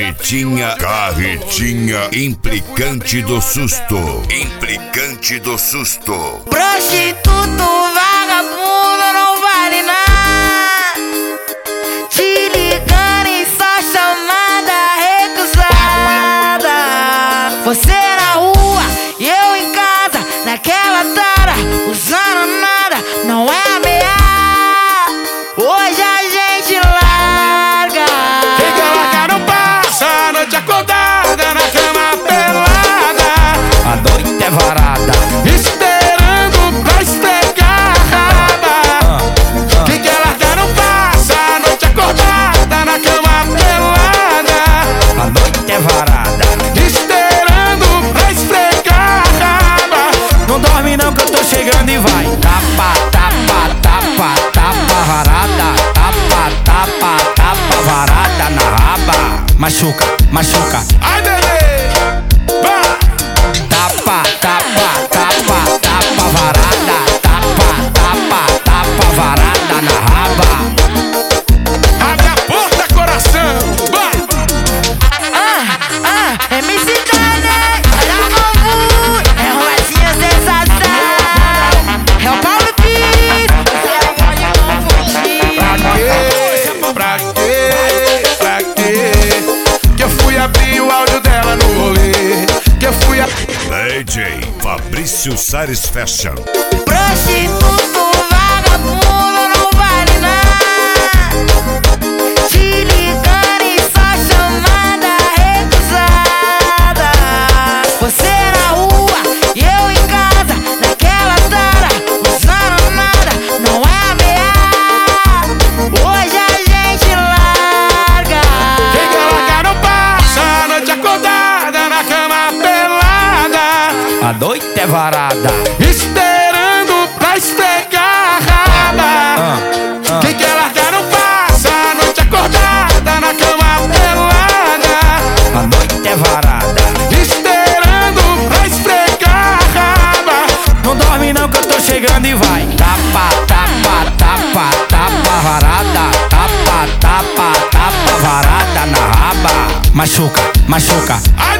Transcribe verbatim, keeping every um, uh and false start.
Carretinha, carretinha implicante do susto. Implicante do susto. Prostituto, vagabundo, não vale nada. Te ligando em só chamada recusada. Você na rua e eu em casa, naquela tara, usando nada, não é ameaça. Hoje a gente larga. Quem quer largar não passa a noite acordada na cama pelada. A noite é varada, esperando pra esfregar a raba. Quem quer largar não passa a noite acordada na cama pelada. a noite é varada. Esperando pra esfregar a raba. Não dorme não que eu tô chegando e vai. Tapa, tapa, tapa, tapa varada. Tapa, tapa, tapa varada na raba. Machuca, machuca. Ai, bebê, vai. Tapa, tapa, tapa, tapa varada. Tapa, tapa, tapa varada na raba. Abre a porta, coração, vai. Ah, ah, M C Tony, olha o novo, é um latinho sensação. É o Paulo Pires, você pode confundir. Pra quê? Pra quê? Pra quê? Que eu fui abrir o áudio dela no rolê. Que eu fui a... D J Fabrício Sares Fashion. Prostituto, vagabundo, não vale nada. Te ligando em só chamada recusada. Você na rua e eu em casa, naquela tara, usando nada, não é ameaça. Hoje a gente larga. Quem quer largar não passa a noite acordada na cama pelada. A noite é varada. Esperando pra esfregar a raba. Quem quer largar não passa a noite acordada na cama pelada. A noite é varada. Esperando pra esfregar a raba. Não dorme não que eu tô chegando e vai. Tapa, tapa, tapa, tapa varada. Tapa, tapa, tapa varada na raba. Machuca, machuca. Ai,